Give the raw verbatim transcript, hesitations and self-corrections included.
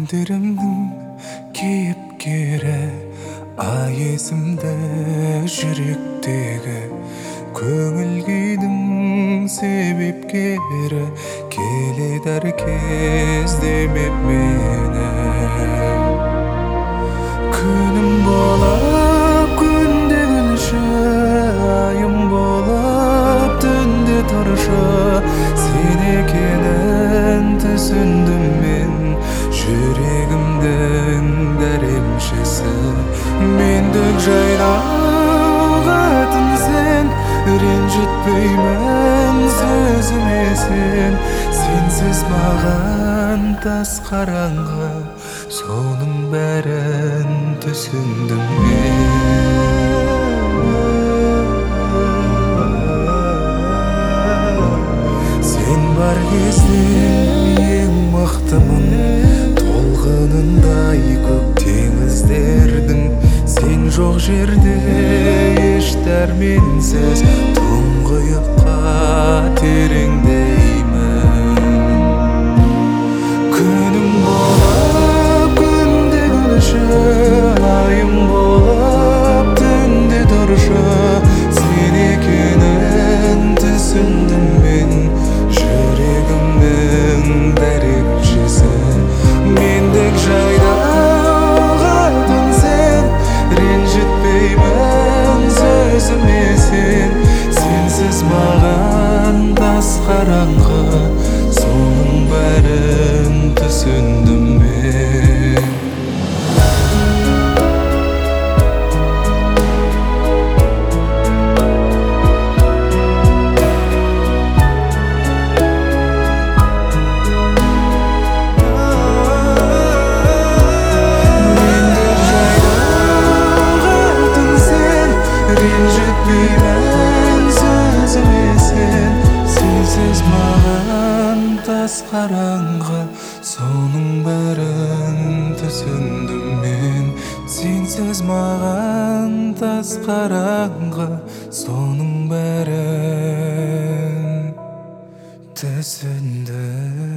күндерімнің кейіпкері, ай есімді жүректегі көңіл күйдің себепкері, келеді әр кезде мені. Күнім болып күнде күлші, айым болып түнде тұршы, сен екенін түсіндім мен, жүрегімдің дәремшесі. Мендік жайнағатын сен, ренжітпеймін сөзіме сен. Сенсіз маған тас қараңғы, соның бәрін түсіндім мен. Сен бар кезде ең мықтымын, толқынындай көк теңіздердің. Сен жоқ жерде еш дәрменсіз, тұңғиыққа тереңдеймін. Күнім болып күнде күлші, айым болып түнде тұршы, сен екенін түсіндім мен, жүрегімнің дәремшесі. Мендік жайнағатын сен, ренжітпеймін сөзіме сен. Сенсіз маған тас қараңғы, соның бәрін түсіндім мен. Ренжітпеймін сөзіме сен. Сенсіз маған тас қараңғы, соның бәрін түсіндім мен. Сенсіз маған тас қараңғы, соның бәрін түсіндім.